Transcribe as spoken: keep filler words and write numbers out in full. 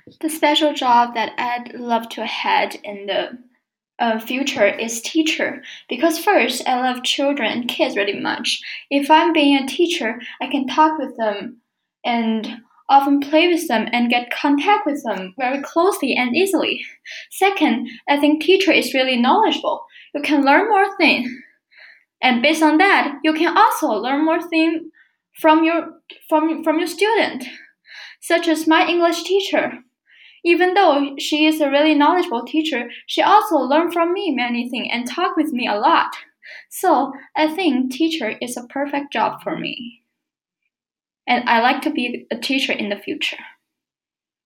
The special job that I'd love to have in the uh, future is teacher because first I love children and kids really much. If I'm being a teacher, I can talk with them and often play with them and get contact with them very closely and easily. Second, I think teacher is really knowledgeable. You can learn more things, and based on that, you can also learn more things from your from from your student, such as my English teacher. Even though she is a really knowledgeable teacher, she also learned from me many things and talked with me a lot. So I think teacher is a perfect job for me. And I like to be a teacher in the future.